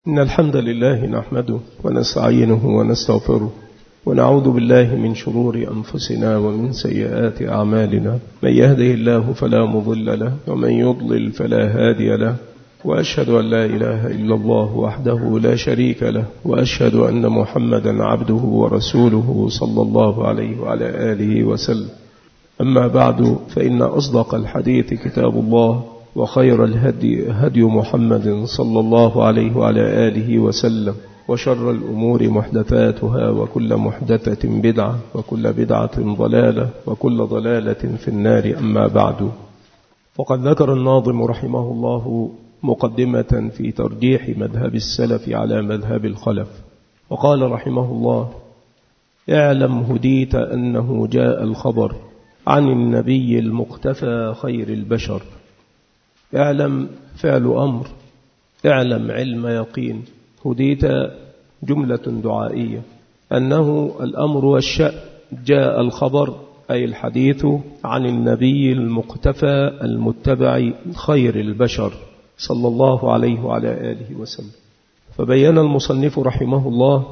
إن الحمد لله نحمده ونستعينه ونستغفره ونعوذ بالله من شرور أنفسنا ومن سيئات أعمالنا. من يهده الله فلا مضل له ومن يضلل فلا هادي له، وأشهد أن لا إله إلا الله وحده لا شريك له، وأشهد أن محمدا عبده ورسوله صلى الله عليه وعلى آله وسلم. أما بعد، فإن أصدق الحديث كتاب الله، وخير الهدي هدي محمد صلى الله عليه وعلى آله وسلم، وشر الأمور محدثاتها، وكل محدثة بدعة، وكل بدعة ضلالة، وكل ضلالة في النار. أما بعد، فقد ذكر الناظم رحمه الله مقدمة في ترجيح مذهب السلف على مذهب الخلف، وقال رحمه الله: اعلم هديت أنه جاء الخبر عن النبي المقتفى خير البشر. اعلم فعل أمر، اعلم علم يقين، هديت جملة دعائية، أنه الأمر والشأن جاء الخبر أي الحديث عن النبي المقتفى المتبع خير البشر صلى الله عليه وعلى آله وسلم. فبين المصنف رحمه الله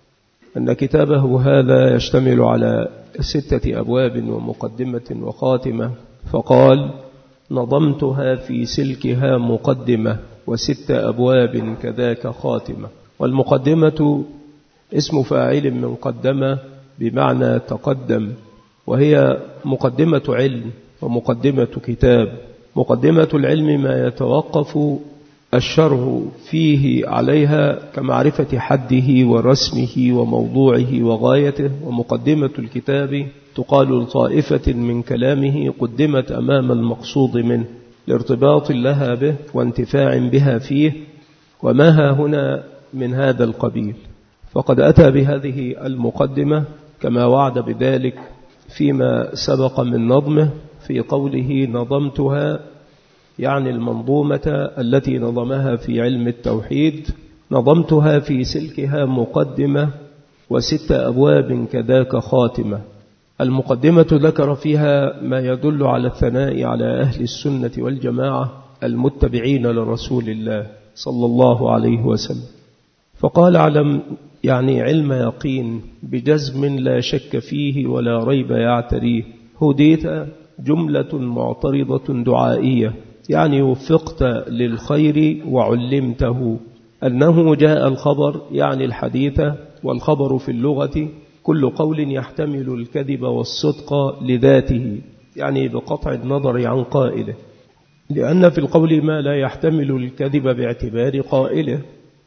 أن كتابه هذا يشتمل على 6 أبواب ومقدمة وخاتمة، فقال: نظمتها في سلكها مقدمة، و6 أبواب كذاك خاتمة. والمقدمة اسم فاعل من قدم بمعنى تقدم، وهي مقدمة علم ومقدمة كتاب. مقدمة العلم ما يتوقف الشرع فيه عليها كمعرفة حده ورسمه وموضوعه وغايته. ومقدمة الكتاب تقال لطائفة من كلامه قدمت أمام المقصود منه لارتباط لها به وانتفاع بها فيه، وما ها هنا من هذا القبيل. فقد أتى بهذه المقدمة كما وعد بذلك فيما سبق من نظمه في قوله: نظمتها، يعني المنظومة التي نظمها في علم التوحيد، نظمتها في سلكها مقدمة، و6 أبواب كذاك خاتمة. المقدمة ذكر فيها ما يدل على الثناء على أهل السنة والجماعة المتبعين لرسول الله صلى الله عليه وسلم. فقال: اعلم يعني علم يقين بجزم لا شك فيه ولا ريب يعتريه، هديت جملة معترضة دعائية، يعني وفقت للخير وعلمته. أنه جاء الخبر يعني الحديث، والخبر في اللغة كل قول يحتمل الكذب والصدق لذاته، يعني بقطع النظر عن قائله، لأن في القول ما لا يحتمل الكذب باعتبار قائله،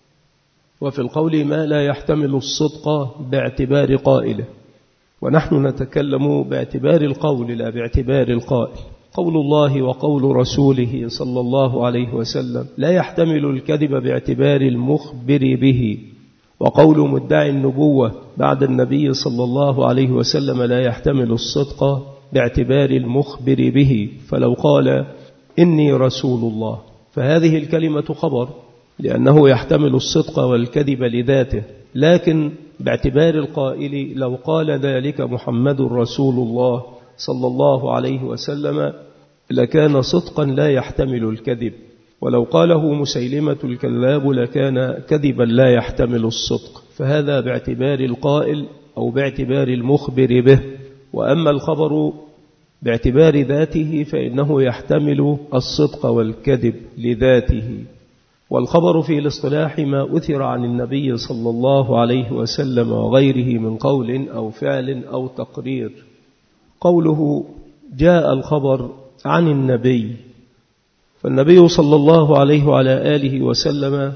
وفي القول ما لا يحتمل الصدق باعتبار قائله. ونحن نتكلم باعتبار القول لا باعتبار القائل. قول الله وقول رسوله صلى الله عليه وسلم لا يحتمل الكذب باعتبار المخبر به، وقول مدعي النبوة بعد النبي صلى الله عليه وسلم لا يحتمل الصدق باعتبار المخبر به. فلو قال: إني رسول الله، فهذه الكلمة خبر لأنه يحتمل الصدق والكذب لذاته، لكن باعتبار القائل لو قال ذلك محمد رسول الله صلى الله عليه وسلم لكان صدقا لا يحتمل الكذب، ولو قاله مسيلمة الكذاب لكان كذبا لا يحتمل الصدق. فهذا باعتبار القائل أو باعتبار المخبر به. وأما الخبر باعتبار ذاته فإنه يحتمل الصدق والكذب لذاته. والخبر في الاصطلاح ما أثر عن النبي صلى الله عليه وسلم وغيره من قول أو فعل أو تقرير. قوله جاء الخبر عن النبي، فالنبي صلى الله عليه وعلى آله وسلم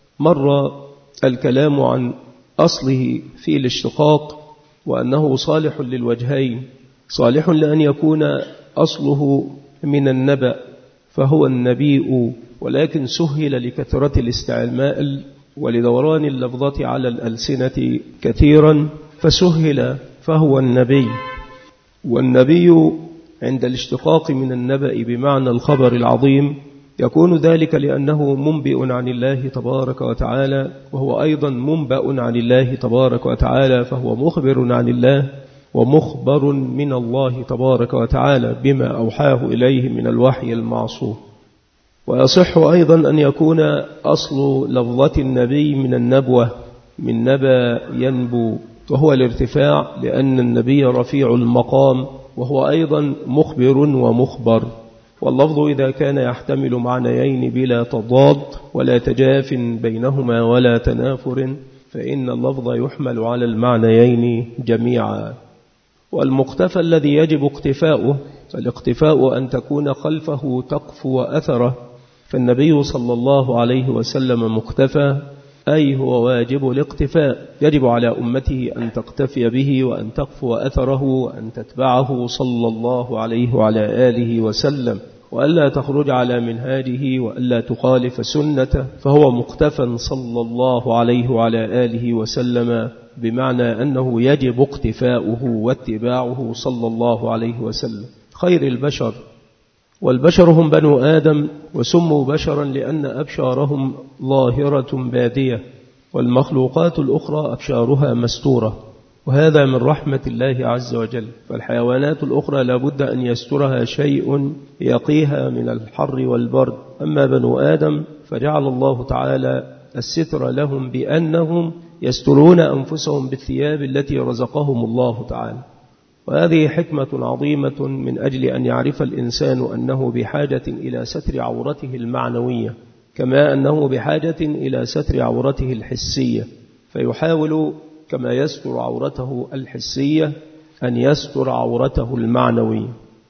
مر الكلام عن أصله في الاشتقاق، وأنه صالح للوجهين، صالح لأن يكون أصله من النبأ فهو النبيء، ولكن سهل لكثرة الاستعمال ولدوران اللفظة على الألسنة كثيرا فسهل فهو النبي. والنبي عند الاشتقاق من النبأ بمعنى الخبر العظيم يكون ذلك لأنه منبئ عن الله تبارك وتعالى، وهو أيضا منبأ عن الله تبارك وتعالى، فهو مخبر عن الله ومخبر من الله تبارك وتعالى بما أوحاه إليه من الوحي المعصوم. ويصح أيضا أن يكون أصل لفظة النبي من النبوة، من نبى ينبو، وهو الارتفاع، لأن النبي رفيع المقام، وهو أيضا مخبر ومخبر. واللفظ إذا كان يحتمل معنيين بلا تضاد ولا تجاف بينهما ولا تنافر، فإن اللفظ يحمل على المعنيين جميعا. والمقتفى الذي يجب اقتفاؤه، الاقتفاء أن تكون خلفه تقفو أثره، فالنبي صلى الله عليه وسلم مقتفى، أي هو واجب الاقتفاء، يجب على أمته أن تقتفي به وأن تقفو أثره وأن تتبعه صلى الله عليه وعلى آله وسلم، وألا تخرج على منهاجه وألا تخالف سنته، فهو مقتفى صلى الله عليه وعلى آله وسلم، بمعنى أنه يجب اقتفاؤه واتباعه صلى الله عليه وسلم. خير البشر، والبشر هم بنو آدم، وسموا بشرا لأن أبشارهم ظاهرة بادية، والمخلوقات الأخرى أبشارها مستورة، وهذا من رحمة الله عز وجل. فالحيوانات الأخرى لابد أن يسترها شيء يقيها من الحر والبرد، أما بنو آدم فجعل الله تعالى الستر لهم بأنهم يسترون أنفسهم بالثياب التي رزقهم الله تعالى. وهذه حكمة عظيمة من أجل أن يعرف الإنسان أنه بحاجة إلى ستر عورته المعنوية، كما أنه بحاجة إلى ستر عورته الحسية، فيحاول كما يستر عورته الحسية أن يستر عورته المعنوية.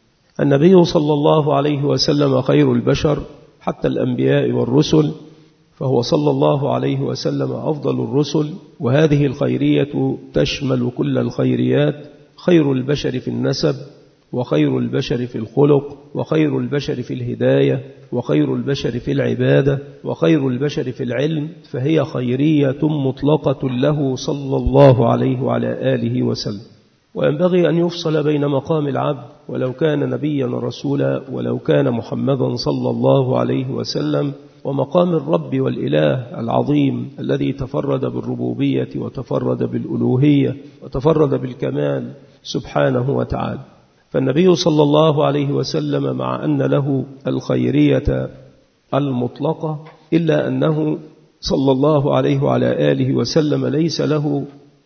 النبي صلى الله عليه وسلم خير البشر حتى الأنبياء والرسل، فهو صلى الله عليه وسلم أفضل الرسل، وهذه الخيرية تشمل كل الخيريات: خير البشر في النسب، وخير البشر في الخلق، وخير البشر في الهداية، وخير البشر في العبادة، وخير البشر في العلم، فهي خيرية مطلقة له صلى الله عليه وعلى آله وسلم. وينبغي أن يفصل بين مقام العبد ولو كان نبيا رسولا ولو كان محمدا صلى الله عليه وسلم، ومقام الرب والإله العظيم الذي تفرد بالربوبية وتفرد بالألوهية وتفرد بالكمال سبحانه وتعالى. فالنبي صلى الله عليه وسلم مع أن له الخيرية المطلقة، إلا أنه صلى الله عليه وعلى آله وسلم ليس له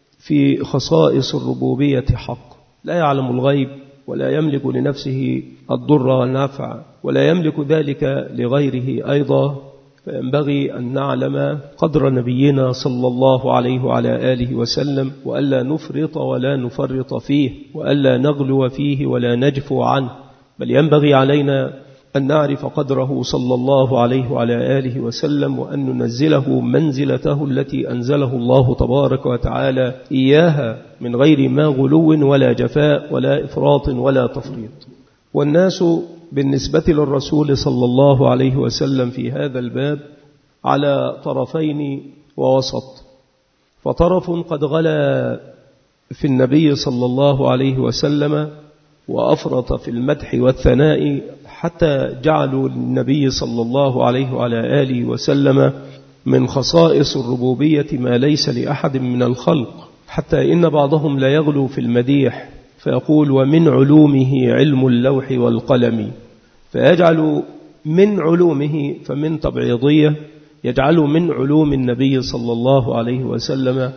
في خصائص الربوبية حق، لا يعلم الغيب ولا يملك لنفسه الضر والنفع ولا يملك ذلك لغيره أيضا. فينبغي أن نعلم قدر نبينا صلى الله عليه وعلى آله وسلم، وألا نفرط ولا نفرط فيه، وألا نغلو فيه ولا نجفو عنه، بل ينبغي علينا أن نعرف قدره صلى الله عليه وعلى آله وسلم، وأن ننزله منزلته التي أنزله الله تبارك وتعالى إياها، من غير ما غلو ولا جفاء ولا إفراط ولا تفريط. والناس بالنسبة للرسول صلى الله عليه وسلم في هذا الباب على طرفين ووسط، فطرف قد غلا في النبي صلى الله عليه وسلم وأفرط في المدح والثناء، حتى جعلوا للنبي صلى الله عليه وعلى آله وسلم من خصائص الربوبية ما ليس لأحد من الخلق، حتى إن بعضهم لا يغلو في المديح فيقول: ومن علومه علم اللوح والقلم، فيجعل من علومه، فمن تبعيضية، يجعل من علوم النبي صلى الله عليه وسلم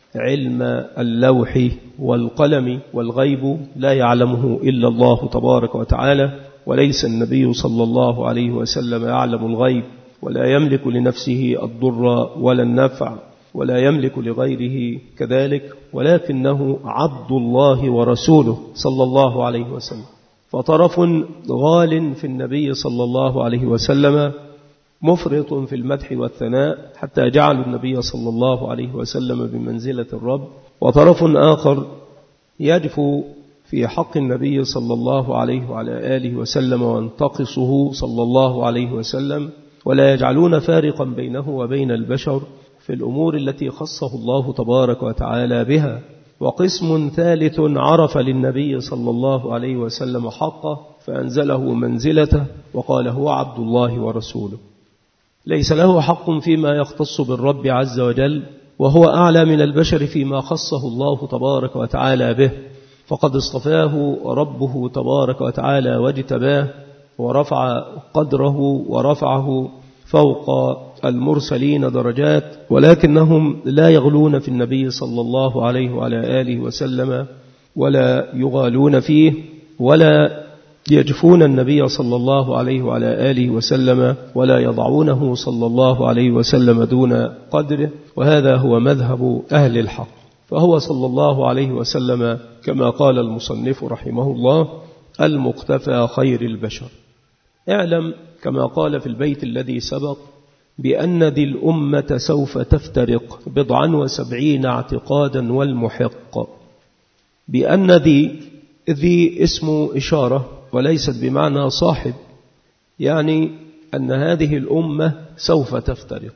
علم اللوح والقلم، والغيب لا يعلمه إلا الله تبارك وتعالى، وليس النبي صلى الله عليه وسلم يعلم الغيب، ولا يملك لنفسه الضر ولا النفع، ولا يملك لغيره كذلك، ولكنه عبد الله ورسوله صلى الله عليه وسلم. فطرف غال في النبي صلى الله عليه وسلم مفرط في المدح والثناء، حتى جعلوا النبي صلى الله عليه وسلم بمنزلة الرب، وطرف آخر يجفو في حق النبي صلى الله عليه وعلى آله وسلم وانتقصه صلى الله عليه وسلم، ولا يجعلون فارقا بينه وبين البشر في الأمور التي خصه الله تبارك وتعالى بها. وقسم ثالث عرف للنبي صلى الله عليه وسلم حقه فأنزله منزلته وقال: هو عبد الله ورسوله، ليس له حق فيما يختص بالرب عز وجل، وهو أعلى من البشر فيما خصه الله تبارك وتعالى به، فقد اصطفاه ربه تبارك وتعالى واجتباه ورفع قدره ورفعه فوق المرسلين درجات، ولكنهم لا يغلون في النبي صلى الله عليه وعلى آله وسلم ولا يغالون فيه ولا يجفون النبي صلى الله عليه وعلى آله وسلم ولا يضعونه صلى الله عليه وسلم دون قدره، وهذا هو مذهب أهل الحق. فهو صلى الله عليه وسلم كما قال المصنف رحمه الله المقتفى خير البشر. اعلم كما قال في البيت الذي سبق بأن ذي الأمة سوف تفترق 79 اعتقادا والمحق. بأن ذي اسم إشارة وليست بمعنى صاحب، يعني أن هذه الأمة سوف تفترق.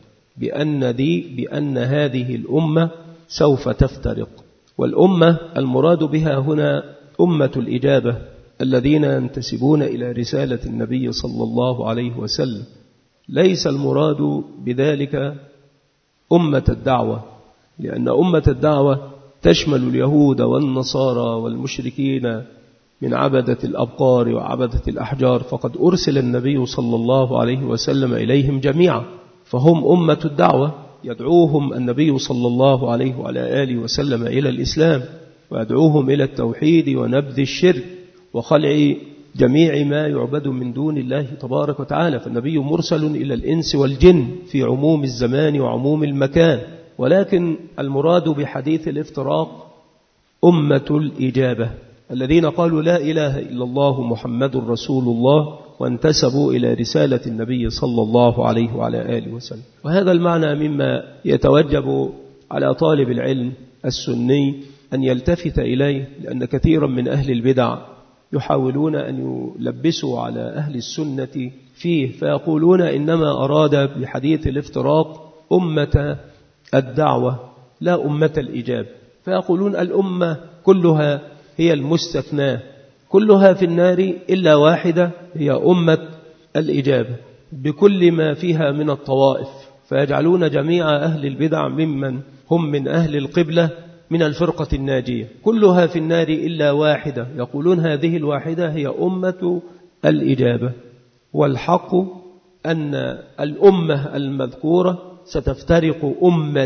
بأن هذه الأمة سوف تفترق. والأمة المراد بها هنا أمة الإجابة الذين ينتسبون إلى رسالة النبي صلى الله عليه وسلم. ليس المراد بذلك أمة الدعوة، لأن أمة الدعوة تشمل اليهود والنصارى والمشركين من عبدة الأبقار وعبدة الأحجار، فقد أرسل النبي صلى الله عليه وسلم إليهم جميعا، فهم أمة الدعوة. يدعوهم النبي صلى الله عليه وعلى آله وسلم إلى الإسلام، ويدعوهم إلى التوحيد ونبذ الشرك وخلع جميع ما يعبد من دون الله تبارك وتعالى. فالنبي مرسل إلى الإنس والجن في عموم الزمان وعموم المكان، ولكن المراد بحديث الافتراق أمة الإجابة الذين قالوا لا إله إلا الله محمد رسول الله وانتسبوا إلى رسالة النبي صلى الله عليه وعلى آله وسلم. وهذا المعنى مما يتوجب على طالب العلم السني أن يلتفت إليه، لأن كثيرا من أهل البدع يحاولون أن يلبسوا على أهل السنة فيه، فيقولون إنما أراد بحديث الافتراق أمة الدعوة لا أمة الإجابة، فيقولون الأمة كلها هي المستثناة، كلها في النار إلا واحدة هي أمة الإجابة بكل ما فيها من الطوائف، فيجعلون جميع أهل البدع ممن هم من أهل القبلة من الفرقة الناجية، كلها في النار إلا واحدة، يقولون هذه الواحدة هي أمة الإجابة. والحق أن الأمة المذكورة ستفترق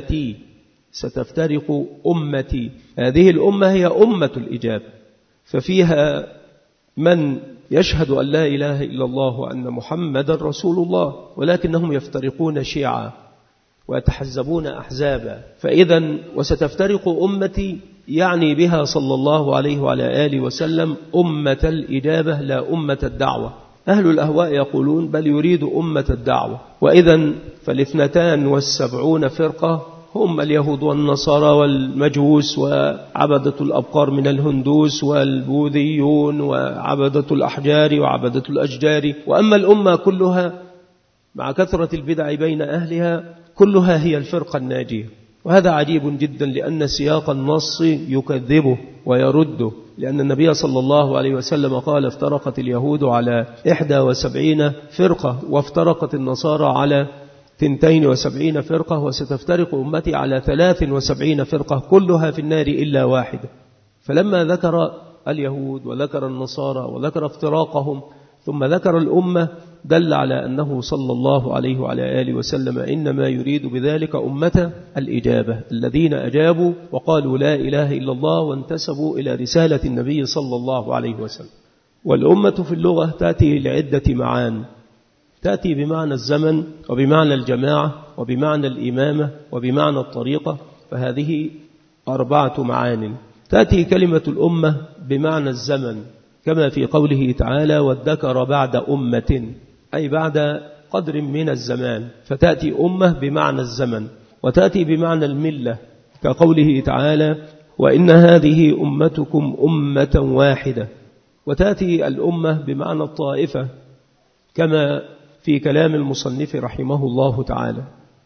أمتي، هذه الأمة هي أمة الإجابة، ففيها من يشهد أن لا إله إلا الله وأن محمد رسول الله، ولكنهم يفترقون شيعا ويتحزبون أحزابا. فإذا وستفترق أمتي يعني بها صلى الله عليه وعلى آله وسلم أمة الإجابة لا أمة الدعوة. أهل الأهواء يقولون بل يريد أمة الدعوة. وإذا فال72 فرقة هم اليهود والنصارى والمجوس وعبدة الأبقار من الهندوس والبوذيون وعبدة الأحجار وعبدة الأشجار. وأما الأمة كلها مع كثرة البدع بين أهلها كلها هي الفرقة الناجية. وهذا عجيب جدا، لأن سياق النص يكذبه ويرده، لأن النبي صلى الله عليه وسلم قال افترقت اليهود على 71 فرقة وافترقت النصارى على 72 فرقة، وستفترق أمتي على 73 فرقة كلها في النار إلا واحدة. فلما ذكر اليهود وذكر النصارى وذكر افتراقهم ثم ذكر الأمة دل على أنه صلى الله عليه وعلى آله وسلم إنما يريد بذلك أمة الإجابة الذين أجابوا وقالوا لا إله إلا الله وانتسبوا إلى رسالة النبي صلى الله عليه وسلم. والأمة في اللغة تأتي لعدة معان، تأتي بمعنى الزمن وبمعنى الجماعة وبمعنى الإمامة وبمعنى الطريقة، فهذه 4 معان. تأتي كلمة الأمة بمعنى الزمن كما في قوله تعالى والذكر بعد أمة، أي بعد قدر من الزمان، فتأتي أمة بمعنى الزمن. وتأتي بمعنى الملة كقوله تعالى وإن هذه أمتكم أمة واحدة. وتأتي الأمة بمعنى الطائفة كما في كلام المصنف رحمه الله تعالى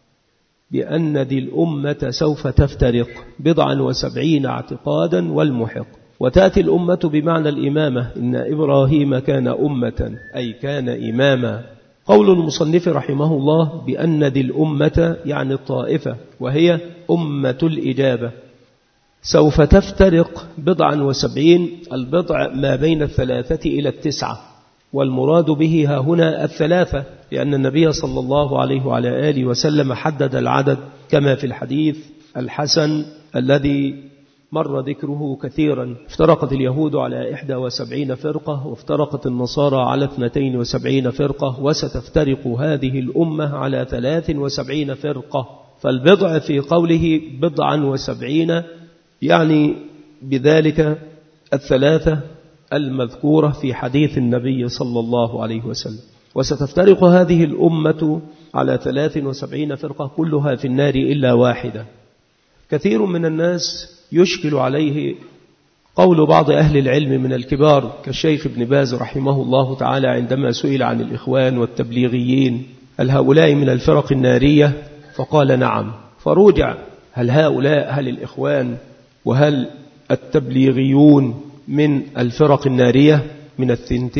بأن ذي الأمة سوف تفترق 79 اعتقادا والمحق. وتأتي الأمة بمعنى الإمامة إن إبراهيم كان أمة أي كان إماما. قول المصنف رحمه الله بأن ذي الأمة يعني الطائفة وهي أمة الإجابة سوف تفترق 79، البضع ما بين 3 إلى 9، والمراد به ها هنا الثلاثة، لأن النبي صلى الله عليه وعلى آله وسلم حدد العدد كما في الحديث الحسن الذي مر ذكره كثيرا: افترقت اليهود على 71 فرقة، وافترقت النصارى على 72 فرقة، وستفترق هذه الأمة على 73 فرقة. فالبضع في قوله 79 يعني بذلك الثلاثة المذكورة في حديث النبي صلى الله عليه وسلم. وستفترق هذه الأمة على 73 فرقة كلها في النار إلا واحدة. كثير من الناس يشكل عليه قول بعض أهل العلم من الكبار كالشيخ ابن باز رحمه الله تعالى عندما سئل عن الإخوان والتبليغيين: هل هؤلاء من الفرق النارية؟ فقال نعم. فروجع: هل الإخوان وهل التبليغيون من الفرق النارية من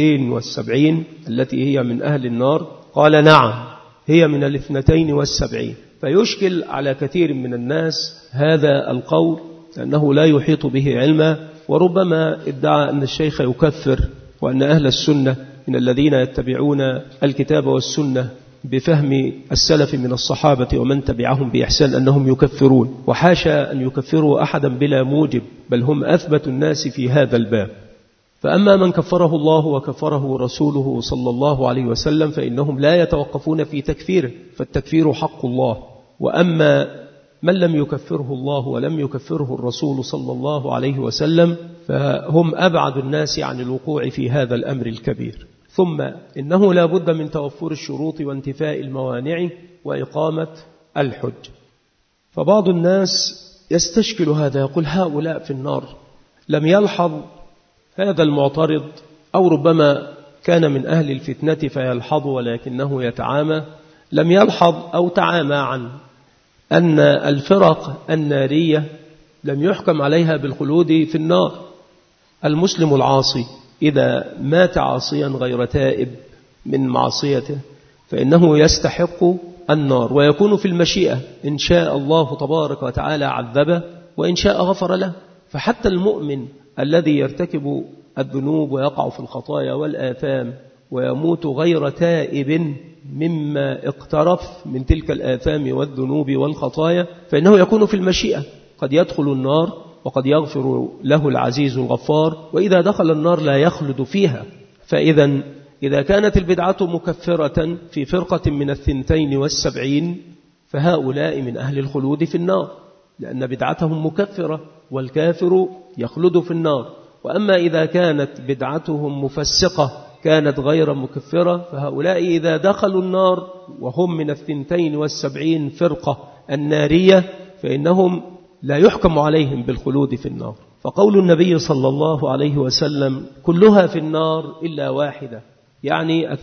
72 التي هي من أهل النار؟ قال نعم، هي من 72. فيشكل على كثير من الناس هذا القول لأنه لا يحيط به علما، وربما ادعى أن الشيخ يكفر، وأن أهل السنة من الذين يتبعون الكتاب والسنة بفهم السلف من الصحابة ومن تبعهم بإحسان أنهم يكفرون، وحاشا أن يكفروا أحدا بلا موجب، بل هم أثبت الناس في هذا الباب. فأما من كفره الله وكفره رسوله صلى الله عليه وسلم فإنهم لا يتوقفون في تكفيره، فالتكفير حق الله. وأما من لم يكفره الله ولم يكفره الرسول صلى الله عليه وسلم فهم أبعد الناس عن الوقوع في هذا الأمر الكبير. ثم إنه لا بد من توفر الشروط وانتفاء الموانع وإقامة الحج. فبعض الناس يستشكل هذا، يقول: هؤلاء في النار. لم يلحظ هذا المعترض، أو ربما كان من أهل الفتنة فيلحظ ولكنه يتعامى، لم يلحظ أو تعامى عن أن الفرق النارية لم يحكم عليها بالخلود في النار. المسلم العاصي إذا مات عاصيا غير تائب من معصيته فإنه يستحق النار، ويكون في المشيئة، إن شاء الله تبارك وتعالى عذبه، وإن شاء غفر له. فحتى المؤمن الذي يرتكب الذنوب ويقع في الخطايا والآثام ويموت غير تائب مما اقترف من تلك الآثام والذنوب والخطايا فإنه يكون في المشيئة، قد يدخل النار وقد يغفر له العزيز الغفار، وإذا دخل النار لا يخلد فيها. إذا كانت البدعة مكفرة في فرقة من 72 فهؤلاء من أهل الخلود في النار، لأن بدعتهم مكفرة، والكافر يخلد في النار. وأما إذا كانت بدعتهم مفسقة كانت غير مكفرة فهؤلاء إذا دخلوا النار وهم من 72 فرقة النارية فإنهم لا يحكم عليهم بالخلود في النار. فقول النبي صلى الله عليه وسلم كلها في النار إلا واحدة، يعني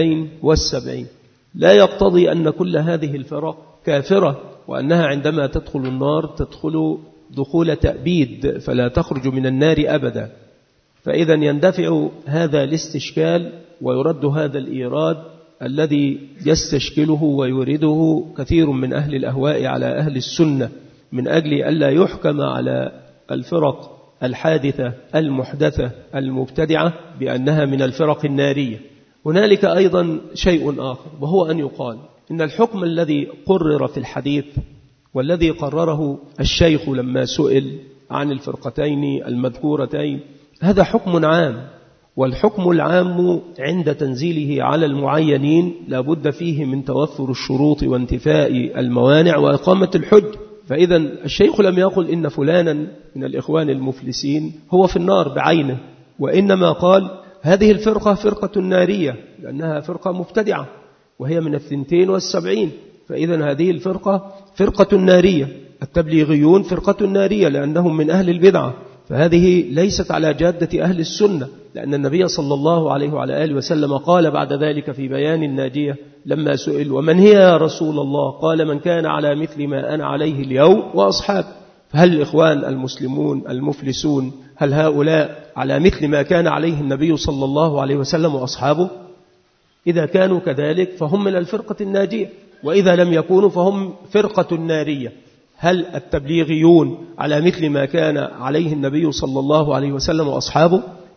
72، لا يقتضي أن كل هذه الفرق كافرة، وأنها عندما تدخل النار تدخل دخول تأبيد فلا تخرج من النار أبدا. فإذا يندفع هذا الاستشكال ويرد هذا الإيراد الذي يستشكله ويريده كثير من أهل الأهواء على أهل السنة، من أجل ألا يحكم على الفرق الحادثة المحدثة المبتدعة بأنها من الفرق النارية. هنالك أيضا شيء آخر، وهو أن يقال إن الحكم الذي قرر في الحديث والذي قرره الشيخ لما سئل عن الفرقتين المذكورتين هذا حكم عام، والحكم العام عند تنزيله على المعينين لا بد فيه من توفر الشروط وانتفاء الموانع وإقامة الحج. فإذا الشيخ لم يقل إن فلانا من الإخوان المفلسين هو في النار بعينه، وإنما قال هذه الفرقة فرقة نارية لأنها فرقة مبتدعة وهي من 72، فإذا هذه الفرقة فرقة نارية. التبليغيون فرقة نارية لأنهم من أهل البدعة، فهذه ليست على جادة أهل السنة، لأن النبي صلى الله عليه وعلى آله وسلم قال بعد ذلك في بيان الناجية لما سئل ومن هي يا رسول الله؟ قال من كان على مثل ما أنا عليه اليوم وأصحاب. فهل الإخوان المسلمون المفلسون هل هؤلاء على مثل ما كان عليه النبي صلى الله عليه وسلم وأصحابه؟ إذا كانوا كذلك فهم من الفرقة الناجية، وإذا لم يكونوا فهم فرقة نارية. هل التبليغيون على مثل ما كان عليه النبي صلى الله عليه وسلم وأصحابه؟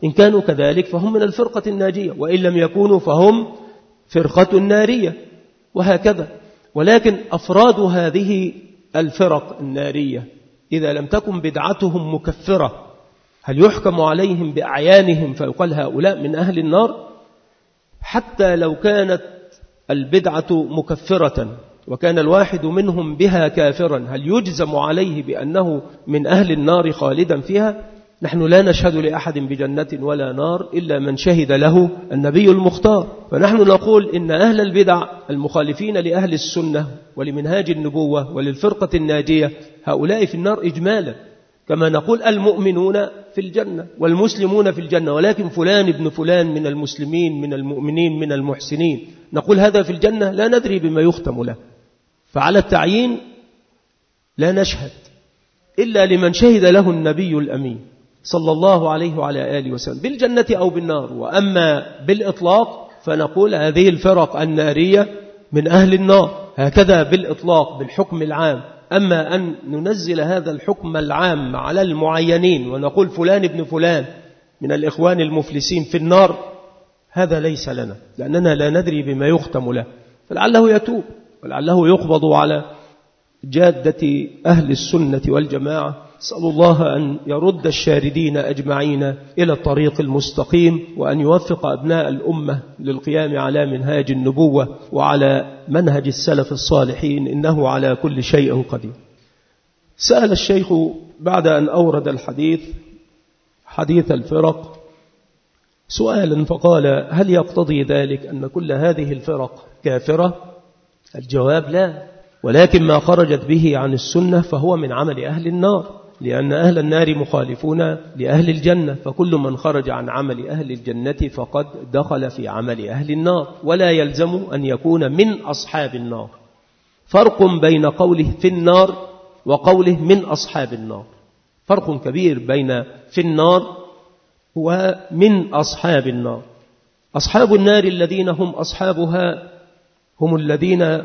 إن كانوا كذلك فهم من الفرقة الناجية، وإن لم يكونوا فهم فرقة نارية، وهكذا. ولكن أفراد هذه الفرق النارية إذا لم تكن بدعتهم مكفرة هل يحكم عليهم بأعيانهم فيقال هؤلاء من أهل النار؟ حتى لو كانت البدعة مكفرة وكان الواحد منهم بها كافرا هل يجزم عليه بأنه من أهل النار خالدا فيها؟ نحن لا نشهد لأحد بجنة ولا نار إلا من شهد له النبي المختار. فنحن نقول إن أهل البدع المخالفين لأهل السنة ولمنهاج النبوة وللفرقة الناجية هؤلاء في النار إجمالا، كما نقول المؤمنون في الجنة والمسلمون في الجنة، ولكن فلان ابن فلان من المسلمين من المؤمنين من المحسنين نقول هذا في الجنة، لا ندري بما يختم له. فعلى التعيين لا نشهد إلا لمن شهد له النبي الأمين صلى الله عليه وعلى آله وسلم بالجنة أو بالنار. وأما بالإطلاق فنقول هذه الفرق النارية من أهل النار، هكذا بالإطلاق بالحكم العام. أما أن ننزل هذا الحكم العام على المعينين ونقول فلان ابن فلان من الإخوان المفلسين في النار، هذا ليس لنا، لأننا لا ندري بما يختم له، فلعله يتوب ولعله يقبض على جادة أهل السنة والجماعة. أسأل الله أن يرد الشاردين أجمعين إلى الطريق المستقيم، وأن يوفق أبناء الأمة للقيام على منهاج النبوة وعلى منهج السلف الصالحين، إنه على كل شيء قدير. سأل الشيخ بعد أن أورد حديث الفرق سؤالا فقال: هل يقتضي ذلك أن كل هذه الفرق كافرة؟ الجواب: لا، ولكن ما خرجت به عن السنة فهو من عمل أهل النار، لأن أهل النار مخالفون لأهل الجنة، فكل من خرج عن عمل أهل الجنة فقد دخل في عمل أهل النار، ولا يلزم أن يكون من أصحاب النار. فرق بين قوله في النار وقوله من أصحاب النار، فرق كبير بين في النار ومن أصحاب النار. أصحاب النار الذين هم أصحابها هم الذين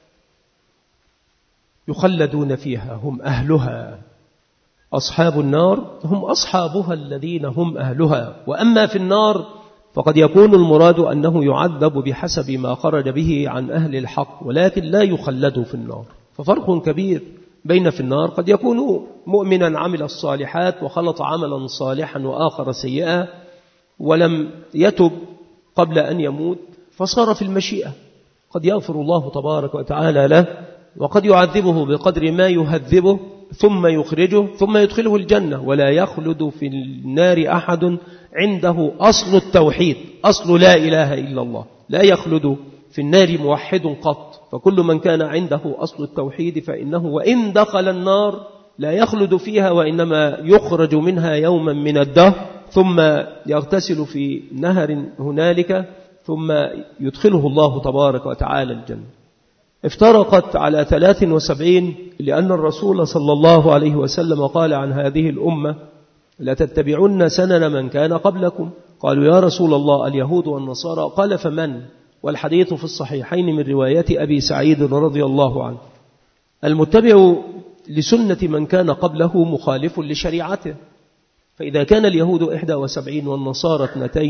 يخلدون فيها، هم أهلها. أصحاب النار هم أصحابها الذين هم أهلها. وأما في النار فقد يكون المراد أنه يعذب بحسب ما خرج به عن أهل الحق، ولكن لا يخلد في النار. ففرق كبير بين في النار قد يكون مؤمنا عمل الصالحات وخلط عملا صالحا وآخر سيئا ولم يتب قبل أن يموت فصار في المشيئة، قد يغفر الله تبارك وتعالى له، وقد يعذبه بقدر ما يهذبه ثم يخرجه ثم يدخله الجنة. ولا يخلد في النار أحد عنده أصل التوحيد، أصل لا إله إلا الله، لا يخلد في النار موحد قط. فكل من كان عنده أصل التوحيد فإنه وإن دخل النار لا يخلد فيها، وإنما يخرج منها يوما من الدهر ثم يغتسل في نهر هنالك ثم يدخله الله تبارك وتعالى الجنة. افترقت على 73 لأن الرسول صلى الله عليه وسلم قال عن هذه الأمة: لا تتبعن سنن من كان قبلكم. قالوا: يا رسول الله اليهود والنصارى؟ قال: فمن؟ والحديث في الصحيحين من رواية أبي سعيد رضي الله عنه. المتبع لسنة من كان قبله مخالف لشريعته، فإذا كان اليهود 71 والنصارى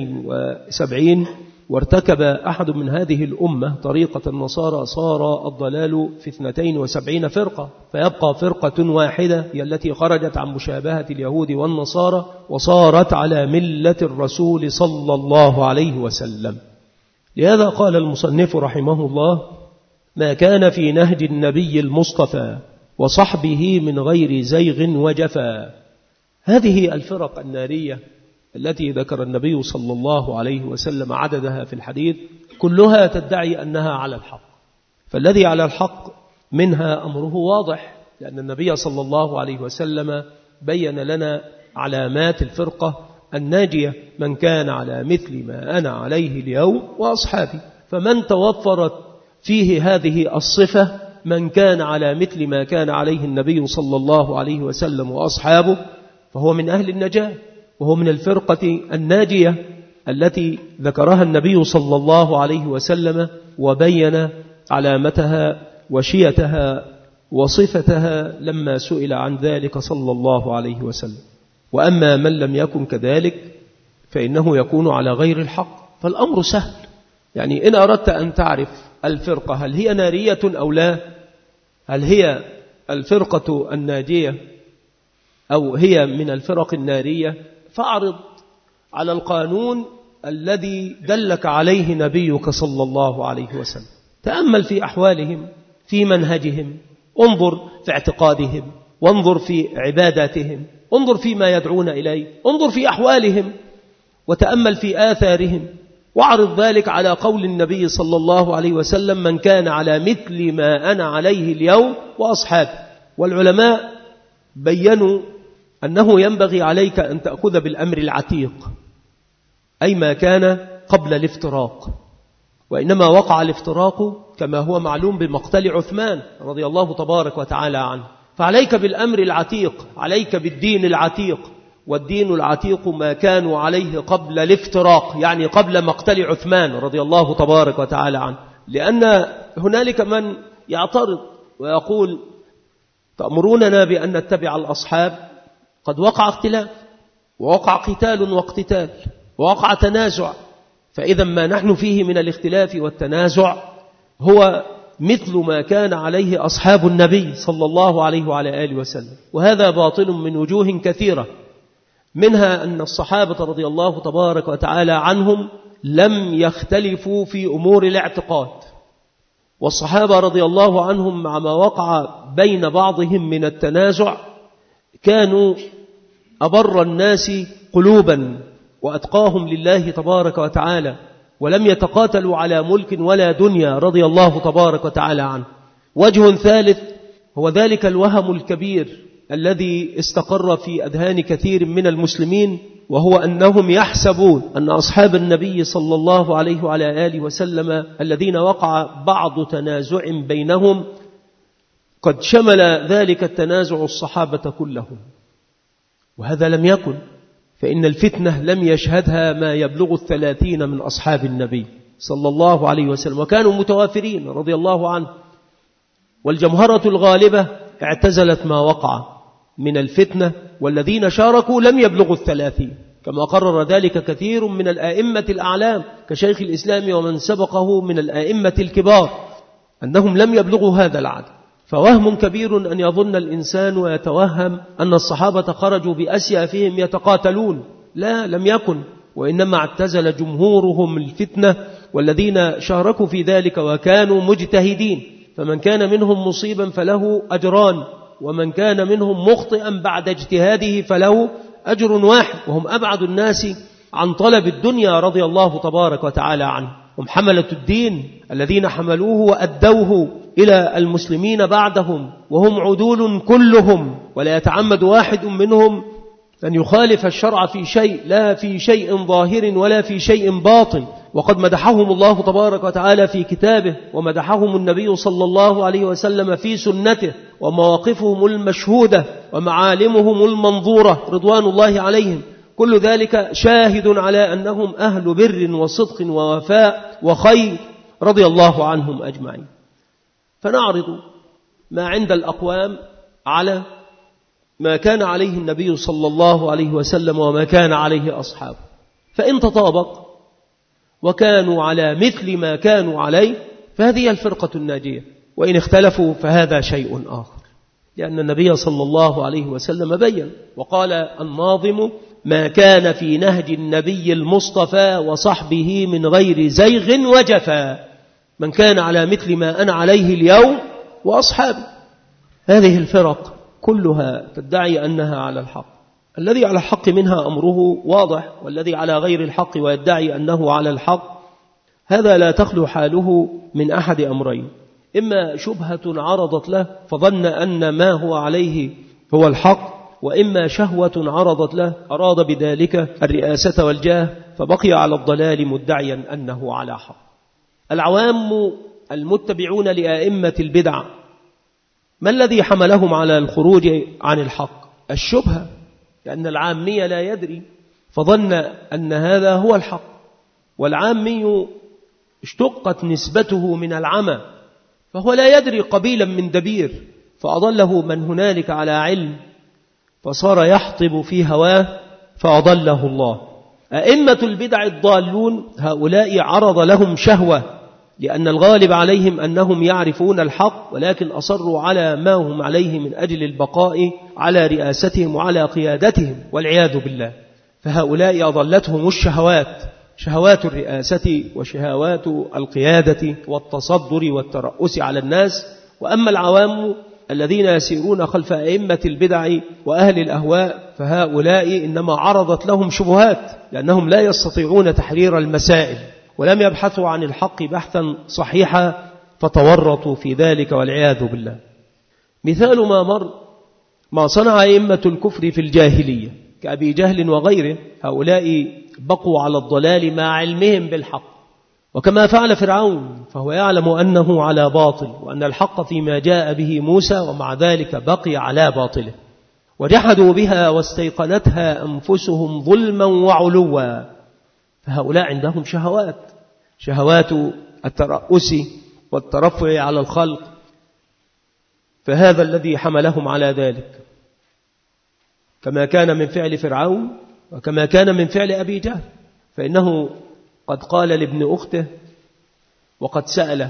72 وارتكب أحد من هذه الأمة طريقة النصارى صار الضلال في 72 فرقة، فيبقى فرقة واحدة هي التي خرجت عن مشابهة اليهود والنصارى وصارت على ملة الرسول صلى الله عليه وسلم. لهذا قال المصنف رحمه الله: ما كان في نهج النبي المصطفى وصحبه من غير زيغ وجفا. هذه الفرق النارية التي ذكر النبي صلى الله عليه وسلم عددها في الحديث كلها تدعي أنها على الحق، فالذي على الحق منها أمره واضح، لأن النبي صلى الله عليه وسلم بين لنا علامات الفرقة الناجية: من كان على مثل ما أنا عليه اليوم وأصحابي. فمن توفرت فيه هذه الصفة، من كان على مثل ما كان عليه النبي صلى الله عليه وسلم وأصحابه، فهو من أهل النجاة، وهو من الفرقة الناجية التي ذكرها النبي صلى الله عليه وسلم وبين علامتها وشيتها وصفتها لما سئل عن ذلك صلى الله عليه وسلم. وأما من لم يكن كذلك فإنه يكون على غير الحق. فالأمر سهل. يعني إن أردت أن تعرف الفرقة هل هي نارية أو لا، هل هي الفرقة الناجية أو هي من الفرق النارية، فأعرض على القانون الذي دلك عليه نبيك صلى الله عليه وسلم. تأمل في أحوالهم، في منهجهم، انظر في اعتقادهم، وانظر في عباداتهم، انظر فيما يدعون إليه، انظر في أحوالهم، وتأمل في آثارهم، واعرض ذلك على قول النبي صلى الله عليه وسلم: من كان على مثل ما أنا عليه اليوم وأصحابي. والعلماء بيّنوا أنه ينبغي عليك أن تأخذ بالأمر العتيق، أي ما كان قبل الافتراق. وإنما وقع الافتراق كما هو معلوم بمقتل عثمان رضي الله تبارك وتعالى عنه. فعليك بالأمر العتيق، عليك بالدين العتيق. والدين العتيق ما كانوا عليه قبل الافتراق، يعني قبل مقتل عثمان رضي الله تبارك وتعالى عنه. لأن هنالك من يعترض ويقول: تأمروننا بأن نتبع الأصحاب، قد وقع اختلاف، ووقع قتال واقتتال، ووقع تنازع، فإذا ما نحن فيه من الاختلاف والتنازع هو مثل ما كان عليه أصحاب النبي صلى الله عليه وعلى آله وسلم. وهذا باطل من وجوه كثيرة، منها أن الصحابة رضي الله تبارك وتعالى عنهم لم يختلفوا في أمور الاعتقاد. والصحابة رضي الله عنهم مع ما وقع بين بعضهم من التنازع كانوا أبر الناس قلوبا وأتقاهم لله تبارك وتعالى، ولم يتقاتلوا على ملك ولا دنيا رضي الله تبارك وتعالى عنه. وجه ثالث هو ذلك الوهم الكبير الذي استقر في أذهان كثير من المسلمين، وهو أنهم يحسبون أن أصحاب النبي صلى الله عليه وعلى آله وسلم الذين وقع بعض تنازع بينهم قد شمل ذلك التنازع الصحابة كلهم، وهذا لم يكن. فإن الفتنة لم يشهدها ما يبلغ 30 من أصحاب النبي صلى الله عليه وسلم، وكانوا متوافرين رضي الله عنه. والجمهرة الغالبة اعتزلت ما وقع من الفتنة، والذين شاركوا لم يبلغوا 30، كما قرر ذلك كثير من الآئمة الأعلام كشيخ الإسلام ومن سبقه من الآئمة الكبار، أنهم لم يبلغوا هذا العدد. فوهم كبير أن يظن الإنسان ويتوهم أن الصحابة خرجوا بأسيافهم يتقاتلون، لا، لم يكن، وإنما اعتزل جمهورهم الفتنة، والذين شاركوا في ذلك وكانوا مجتهدين، فمن كان منهم مصيبا فله أجران، ومن كان منهم مخطئا بعد اجتهاده فله أجر واحد. وهم أبعد الناس عن طلب الدنيا رضي الله تبارك وتعالى عنه، هم حملة الدين الذين حملوه وأدوه إلى المسلمين بعدهم، وهم عدول كلهم، ولا يتعمد واحد منهم أن يخالف الشرع في شيء، لا في شيء ظاهر ولا في شيء باطن. وقد مدحهم الله تبارك وتعالى في كتابه، ومدحهم النبي صلى الله عليه وسلم في سنته، ومواقفهم المشهودة ومعالمهم المنظورة رضوان الله عليهم، كل ذلك شاهد على أنهم أهل بر وصدق ووفاء وخير رضي الله عنهم أجمعين. فنعرض ما عند الأقوام على ما كان عليه النبي صلى الله عليه وسلم وما كان عليه أصحابه، فإن تطابق وكانوا على مثل ما كانوا عليه فهذه الفرقة الناجية، وإن اختلفوا فهذا شيء آخر. لأن النبي صلى الله عليه وسلم بيّن وقال الناظم: ما كان في نهج النبي المصطفى وصحبه من غير زيغ وجفا، من كان على مثل ما أنا عليه اليوم وأصحابي. هذه الفرق كلها تدعي أنها على الحق، الذي على الحق منها أمره واضح، والذي على غير الحق ويدعي أنه على الحق هذا لا تخلو حاله من أحد أمرين: إما شبهة عرضت له فظن أن ما هو عليه هو الحق، وإما شهوة عرضت له أراد بذلك الرئاسة والجاه فبقي على الضلال مدعيا أنه على حق. العوام المتبعون لأئمة البدع ما الذي حملهم على الخروج عن الحق؟ الشبهة، لأن العامي لا يدري فظن أن هذا هو الحق. والعامي اشتقت نسبته من العمى، فهو لا يدري قبيلا من دبير، فأضله من هنالك على علم، فصار يحطب في هواه فأضله الله. أئمة البدع الضالون هؤلاء عرض لهم شهوة، لأن الغالب عليهم أنهم يعرفون الحق، ولكن أصروا على ما هم عليه من أجل البقاء على رئاستهم وعلى قيادتهم والعياذ بالله. فهؤلاء أضلتهم الشهوات، شهوات الرئاسة وشهوات القيادة والتصدر والترأس على الناس. وأما العوام الذين يسيرون خلف أئمة البدع وأهل الأهواء فهؤلاء إنما عرضت لهم شبهات، لأنهم لا يستطيعون تحرير المسائل ولم يبحثوا عن الحق بحثا صحيحا فتورطوا في ذلك والعياذ بالله. مثال ما مر ما صنع أئمة الكفر في الجاهلية كأبي جهل وغيره، هؤلاء بقوا على الضلال مع علمهم بالحق، وكما فعل فرعون فهو يعلم أنه على باطل وأن الحق فيما جاء به موسى، ومع ذلك بقي على باطله، وجحدوا بها واستيقنتها أنفسهم ظلما وعلوا. فهؤلاء عندهم شهوات، شهوات الترأس والترفع على الخلق، فهذا الذي حملهم على ذلك، كما كان من فعل فرعون وكما كان من فعل أبي جهل. فإنه قد قال لابن أخته وقد سأله: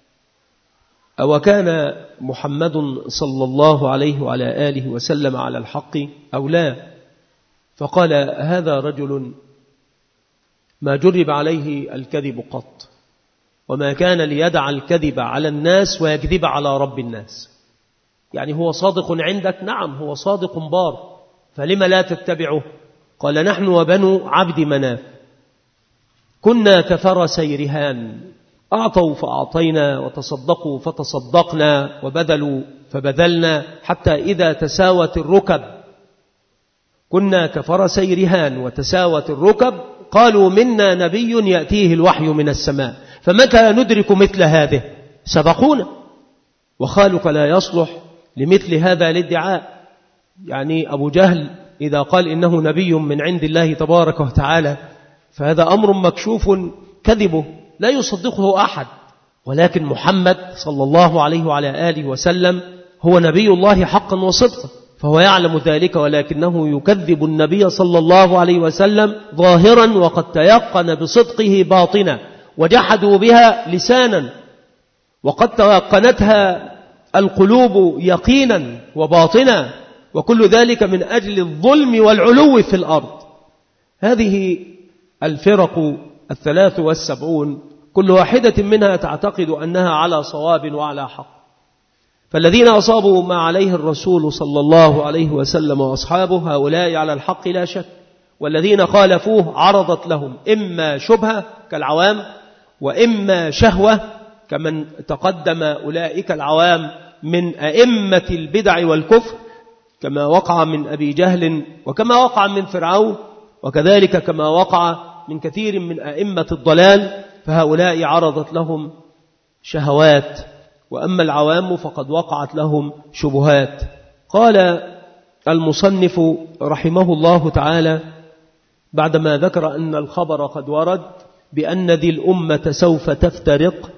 أو كان محمد صلى الله عليه وعلى آله وسلم على الحق أو لا؟ فقال: هذا رجل ما جرب عليه الكذب قط، وما كان ليدع الكذب على الناس ويكذب على رب الناس. يعني هو صادق عندك؟ نعم هو صادق بار، فلما لا تتبعه؟ قال: نحن وبنو عبد مناف كنا كفرسي رهان، أعطوا فأعطينا وتصدقوا فتصدقنا وبذلوا فبذلنا، حتى إذا تساوت الركب كنا كفرسي رهان وتساوت الركب قالوا منا نبي يأتيه الوحي من السماء، فمتى ندرك مثل هذه؟ سبقونا، وخالق لا يصلح لمثل هذا الادعاء. يعني أبو جهل إذا قال إنه نبي من عند الله تبارك وتعالى فهذا أمر مكشوف كذبه لا يصدقه أحد، ولكن محمد صلى الله عليه وعلى آله وسلم هو نبي الله حقا وصدقا، فهو يعلم ذلك، ولكنه يكذب النبي صلى الله عليه وسلم ظاهرا وقد تيقن بصدقه باطنا، وجحدوا بها لسانا وقد تيقنتها القلوب يقينا وباطنا، وكل ذلك من أجل الظلم والعلو في الأرض. هذه الفرق 73 كل واحدة منها تعتقد أنها على صواب وعلى حق. فالذين أصابوا ما عليه الرسول صلى الله عليه وسلم وأصحابه هؤلاء على الحق لا شك، والذين خالفوه عرضت لهم إما شبهة كالعوام وإما شهوة كمن تقدم أولئك العوام من أئمة البدع والكفر، كما وقع من أبي جهل وكما وقع من فرعون، وكذلك كما وقع من كثير من أئمة الضلال. فهؤلاء عرضت لهم شهوات، وأما العوام فقد وقعت لهم شبهات. قال المصنف رحمه الله تعالى بعدما ذكر أن الخبر قد ورد بأن ذي الأمة سوف تفترق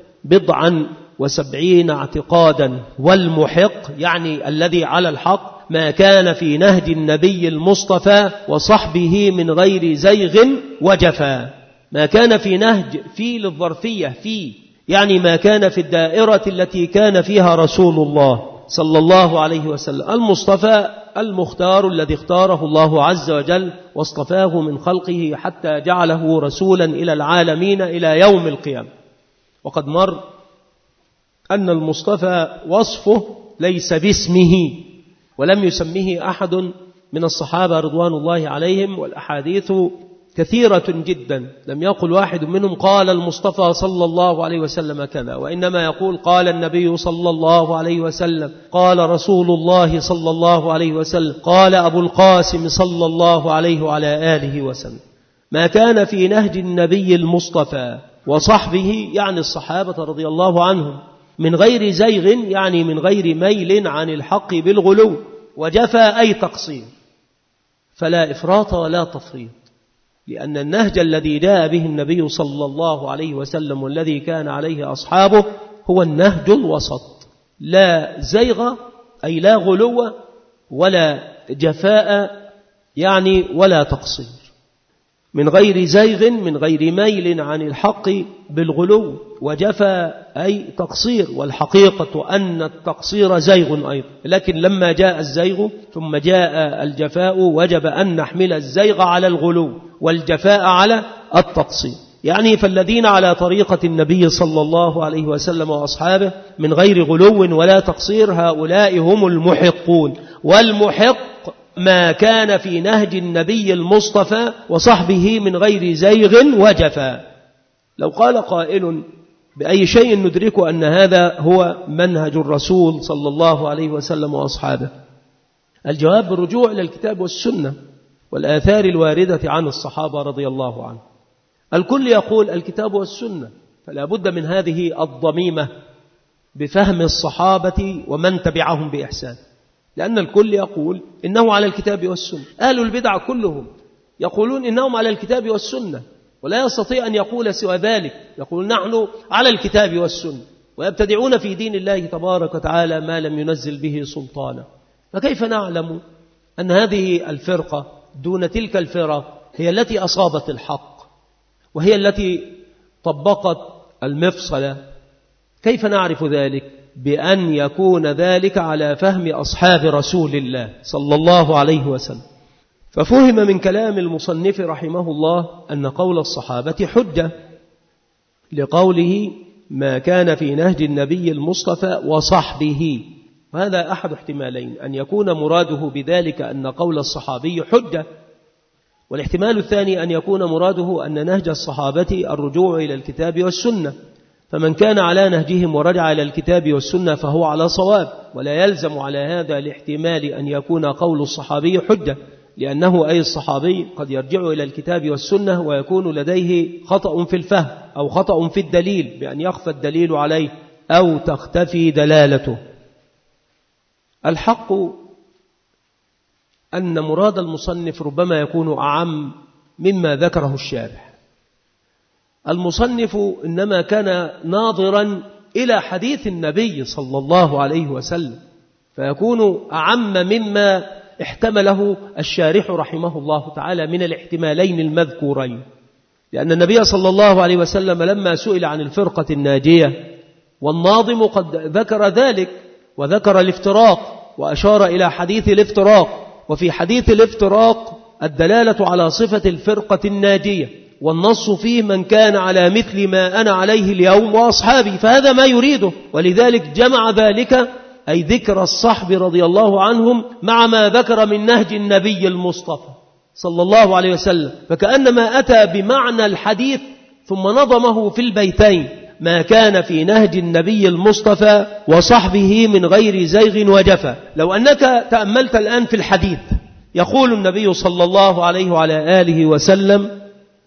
70 اعتقادا، والمحق يعني الذي على الحق ما كان في نهج النبي المصطفى وصحبه من غير زيغ وجفا. ما كان في نهج في للظرفية في، يعني ما كان في الدائرة التي كان فيها رسول الله صلى الله عليه وسلم المصطفى المختار الذي اختاره الله عز وجل واصطفاه من خلقه حتى جعله رسولا إلى العالمين إلى يوم القيامة. وقد مر أن المصطفى وصفه ليس باسمه، ولم يسميه أحد من الصحابة رضوان الله عليهم، والأحاديث كثيرة جدا لم يقل واحد منهم قال المصطفى صلى الله عليه وسلم كذا، وإنما يقول قال النبي صلى الله عليه وسلم، قال رسول الله صلى الله عليه وسلم، قال أبو القاسم صلى الله عليه وعلى آله وسلم. ما كان في نهج النبي المصطفى وصحبه يعني الصحابة رضي الله عنهم من غير زيغ يعني من غير ميل عن الحق بالغلو، وجفا أي تقصير، فلا إفراط ولا تفريط، لأن النهج الذي جاء به النبي صلى الله عليه وسلم والذي كان عليه أصحابه هو النهج الوسط، لا زيغ أي لا غلو ولا جفاء يعني ولا تقصير. من غير زيغ، من غير ميل عن الحق بالغلو، وجفا أي تقصير، والحقيقة أن التقصير زيغ أيضا، لكن لما جاء الزيغ ثم جاء الجفاء وجب أن نحمل الزيغ على الغلو والجفاء على التقصير. يعني فالذين على طريقة النبي صلى الله عليه وسلم وأصحابه من غير غلو ولا تقصير هؤلاء هم المحقون، والمحق ما كان في نهج النبي المصطفى وصحبه من غير زيغ وجفا. لو قال قائل بأي شيء ندرك أن هذا هو منهج الرسول صلى الله عليه وسلم وأصحابه؟ الجواب بالرجوع إلى الكتاب والسنة والآثار الواردة عن الصحابة رضي الله عنهم. الكل يقول الكتاب والسنة، فلا بد من هذه الضميمة بفهم الصحابة ومن تبعهم بإحسان، لأن الكل يقول إنه على الكتاب والسنة. أهل البدع كلهم يقولون إنهم على الكتاب والسنة، ولا يستطيع أن يقول سوى ذلك، يقول نحن على الكتاب والسنة، ويبتدعون في دين الله تبارك وتعالى ما لم ينزل به سلطانا. فكيف نعلم أن هذه الفرقة دون تلك الفرق هي التي أصابت الحق وهي التي طبقت المفصلة؟ كيف نعرف ذلك؟ بأن يكون ذلك على فهم أصحاب رسول الله صلى الله عليه وسلم. ففهم من كلام المصنف رحمه الله أن قول الصحابة حجة لقوله ما كان في نهج النبي المصطفى وصحبه، وهذا أحد احتمالين، أن يكون مراده بذلك أن قول الصحابي حجة، والاحتمال الثاني أن يكون مراده أن نهج الصحابة الرجوع إلى الكتاب والسنة، فمن كان على نهجهم ورجع إلى الكتاب والسنة فهو على صواب، ولا يلزم على هذا الاحتمال أن يكون قول الصحابي حجة، لأنه أي الصحابي قد يرجع إلى الكتاب والسنة ويكون لديه خطأ في الفهم أو خطأ في الدليل، بأن يخفى الدليل عليه أو تختفي دلالته. الحق أن مراد المصنف ربما يكون أعم مما ذكره الشارح. المصنف إنما كان ناظرا إلى حديث النبي صلى الله عليه وسلم، فيكون أعم مما احتمله الشارح رحمه الله تعالى من الاحتمالين المذكورين، لأن النبي صلى الله عليه وسلم لما سئل عن الفرقة الناجية والناظم قد ذكر ذلك وذكر الافتراق وأشار إلى حديث الافتراق، وفي حديث الافتراق الدلالة على صفة الفرقة الناجية، والنص فيه من كان على مثل ما أنا عليه اليوم وأصحابي، فهذا ما يريده، ولذلك جمع ذلك أي ذكر الصحب رضي الله عنهم مع ما ذكر من نهج النبي المصطفى صلى الله عليه وسلم، فكأنما أتى بمعنى الحديث ثم نظمه في البيتين: ما كان في نهج النبي المصطفى وصحبه من غير زيغ وجفا. لو أنك تأملت الآن في الحديث، يقول النبي صلى الله عليه وعلى آله وسلم: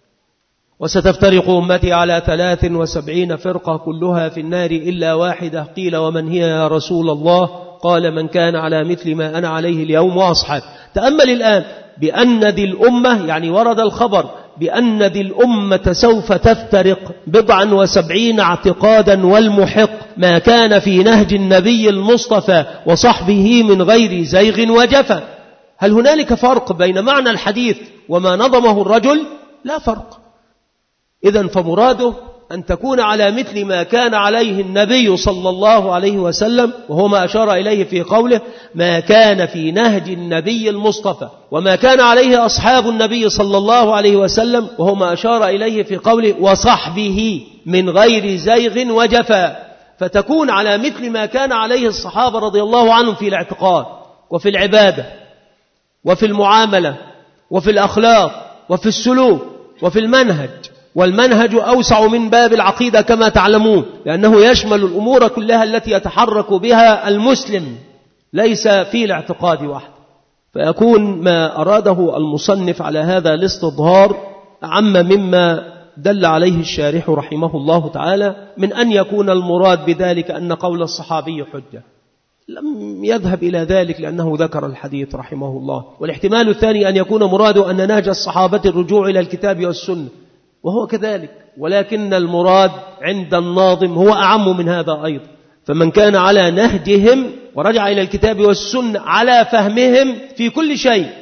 وستفترق أمتي على 73 فرقة كلها في النار إلا واحدة. قيل ومن هي يا رسول الله؟ قال من كان على مثل ما أنا عليه اليوم وأصحاب. تأمل الآن بأن ذي الأمة، يعني ورد الخبر بأن ذي الأمة سوف تفترق 77 اعتقادا، والمحق ما كان في نهج النبي المصطفى وصحبه من غير زيغ وجفا. هل هنالك فرق بين معنى الحديث وما نظمه الرجل؟ لا فرق. إذن فمراده أن تكون على مثل ما كان عليه النبي صلى الله عليه وسلم، وهو ما أشار إليه في قوله: ما كان في نهج النبي المصطفى، وما كان عليه أصحاب النبي صلى الله عليه وسلم، وهو ما أشار إليه في قوله: وصحبه من غير زيغ وجفا. فتكون على مثل ما كان عليه الصحابة رضي الله عنهم في الاعتقاد وفي العبادة وفي المعاملة وفي الأخلاق وفي السلوك وفي المنهج. والمنهج أوسع من باب العقيدة كما تعلمون، لأنه يشمل الأمور كلها التي يتحرك بها المسلم، ليس في الاعتقاد وحده. فيكون ما أراده المصنف على هذا الاستظهار أعم مما دل عليه الشارح رحمه الله تعالى، من أن يكون المراد بذلك أن قول الصحابي حجة. لم يذهب إلى ذلك لأنه ذكر الحديث رحمه الله. والاحتمال الثاني أن يكون مراده أن نهج الصحابة الرجوع إلى الكتاب والسنة، وهو كذلك، ولكن المراد عند الناظم هو أعم من هذا أيضا. فمن كان على نهجهم ورجع إلى الكتاب والسنة على فهمهم في كل شيء،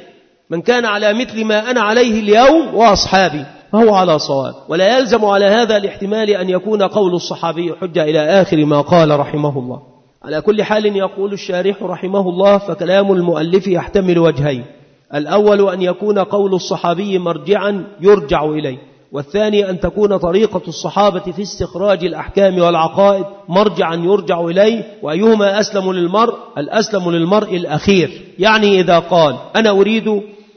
من كان على مثل ما أنا عليه اليوم وأصحابي فهو على صواب. ولا يلزم على هذا الاحتمال أن يكون قول الصحابي حجة إلى آخر ما قال رحمه الله. على كل حال يقول الشارح رحمه الله: فكلام المؤلف يحتمل وجهين: الأول أن يكون قول الصحابي مرجعا يرجع إليه، والثاني أن تكون طريقة الصحابة في استخراج الأحكام والعقائد مرجعا يرجع إليه. وأيهما أسلم للمرء؟ الأسلم للمرء الأخير. يعني إذا قال أنا أريد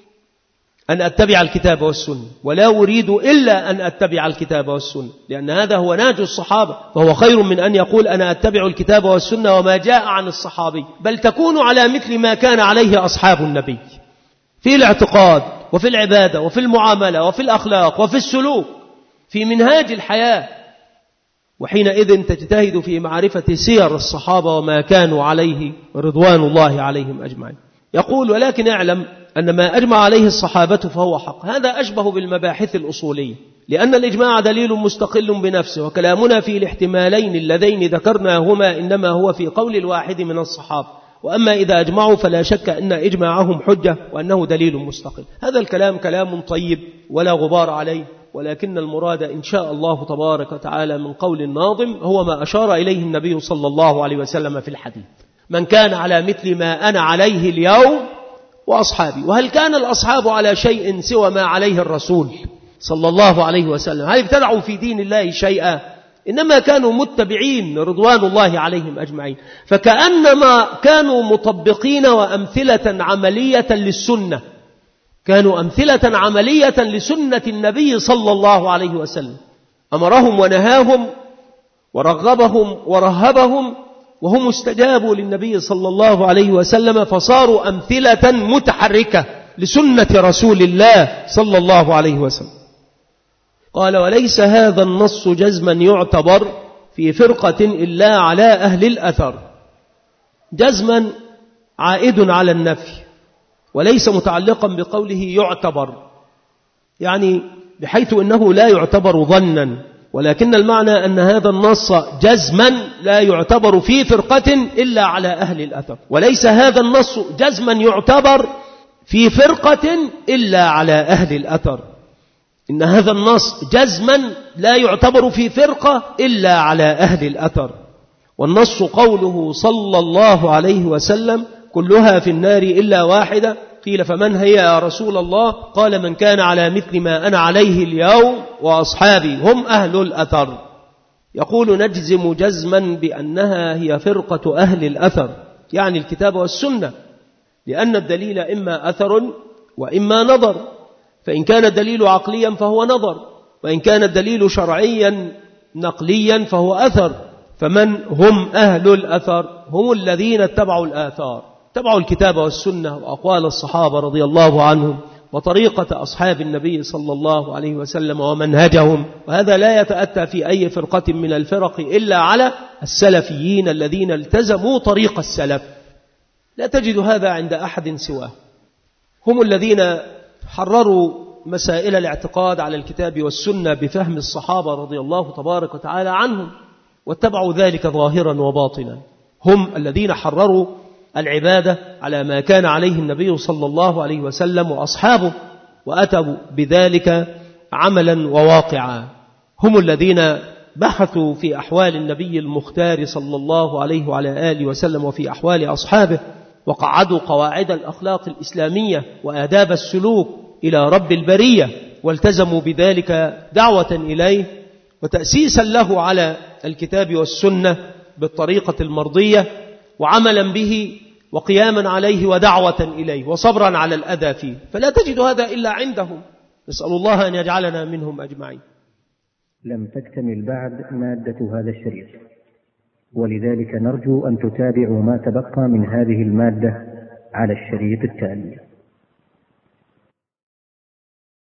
أن أتبع الكتاب والسنة ولا أريد إلا أن أتبع الكتاب والسنة، لأن هذا هو نهج الصحابة، فهو خير من أن يقول أنا أتبع الكتاب والسنة وما جاء عن الصحابي، بل تكون على مثل ما كان عليه أصحاب النبي في الاعتقاد وفي العبادة وفي المعاملة وفي الأخلاق وفي السلوك في منهاج الحياة. وحينئذ تجتهد في معرفة سير الصحابة وما كانوا عليه رضوان الله عليهم أجمعين. يقول: ولكن اعلم أن ما أجمع عليه الصحابة فهو حق. هذا أشبه بالمباحث الأصولية، لأن الإجماع دليل مستقل بنفسه، وكلامنا في الاحتمالين اللذين ذكرناهما إنما هو في قول الواحد من الصحابة. وأما إذا أجمعوا فلا شك أن إجماعهم حجة وأنه دليل مستقل. هذا الكلام كلام طيب ولا غبار عليه، ولكن المراد إن شاء الله تبارك وتعالى من قول الناظم هو ما أشار إليه النبي صلى الله عليه وسلم في الحديث: من كان على مثل ما أنا عليه اليوم وأصحابي. وهل كان الأصحاب على شيء سوى ما عليه الرسول صلى الله عليه وسلم؟ هل ابتدعوا في دين الله شيئا؟ إنما كانوا متبعين رضوان الله عليهم أجمعين، فكأنما كانوا مطبقين وأمثلة عملية للسنة، كانوا أمثلة عملية لسنة النبي صلى الله عليه وسلم، أمرهم ونهاهم ورغبهم ورهبهم، وهم استجابوا للنبي صلى الله عليه وسلم فصاروا أمثلة متحركة لسنة رسول الله صلى الله عليه وسلم. قال: وليس هذا النص جزما يعتبر في فرقة إلا على أهل الأثر. جزما عائد على النفي وليس متعلقا بقوله يعتبر، يعني بحيث أنه لا يعتبر ظنا، ولكن المعنى أن هذا النص جزما لا يعتبر في فرقة إلا على أهل الأثر. وليس هذا النص جزما يعتبر في فرقة إلا على أهل الأثر، إن هذا النص جزما لا يعتبر في فرقة إلا على أهل الأثر. والنص قوله صلى الله عليه وسلم: كلها في النار إلا واحدة. قيل: فمن هي يا رسول الله؟ قال: من كان على مثل ما أنا عليه اليوم وأصحابي هم أهل الأثر. يقول: نجزم جزما بأنها هي فرقة أهل الأثر، يعني الكتاب والسنة، لأن الدليل إما أثر وإما نظر، فإن كان الدليل عقليا فهو نظر، وإن كان الدليل شرعيا نقليا فهو أثر. فمن هم أهل الأثر؟ هم الذين اتبعوا الآثار، اتبعوا الكتاب والسنة وأقوال الصحابة رضي الله عنهم وطريقة أصحاب النبي صلى الله عليه وسلم ومنهجهم. وهذا لا يتأتى في أي فرقة من الفرق إلا على السلفيين الذين التزموا طريق السلف، لا تجد هذا عند أحد سواه. هم الذين حرروا مسائل الاعتقاد على الكتاب والسنة بفهم الصحابة رضي الله تبارك وتعالى عنهم، واتبعوا ذلك ظاهرا وباطنا. هم الذين حرروا العبادة على ما كان عليه النبي صلى الله عليه وسلم وأصحابه، وأتوا بذلك عملا وواقعا. هم الذين بحثوا في أحوال النبي المختار صلى الله عليه وعلى آله وسلم وفي أحوال أصحابه، وقعدوا قواعد الأخلاق الإسلامية وآداب السلوك إلى رب البرية، والتزموا بذلك دعوة إليه وتأسيسا له على الكتاب والسنة بالطريقة المرضية، وعملا به وقياما عليه ودعوة إليه وصبرا على الأذى فيه. فلا تجد هذا إلا عندهم، نسأل الله أن يجعلنا منهم أجمعين. لم تكتمل بعد مادة هذا الشريط، ولذلك نرجو أن تتابعوا ما تبقى من هذه المادة على الشريط التالي.